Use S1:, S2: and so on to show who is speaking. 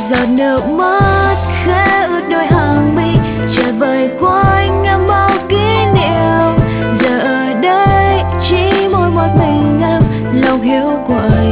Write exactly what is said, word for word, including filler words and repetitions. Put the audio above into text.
S1: giọt nước mắt khẽ ướt đôi hàng mi, trời vời qua anh em bao kỷ niệm. Giờ ở đây chỉ mỗi một mình em, lòng hiu quạnh.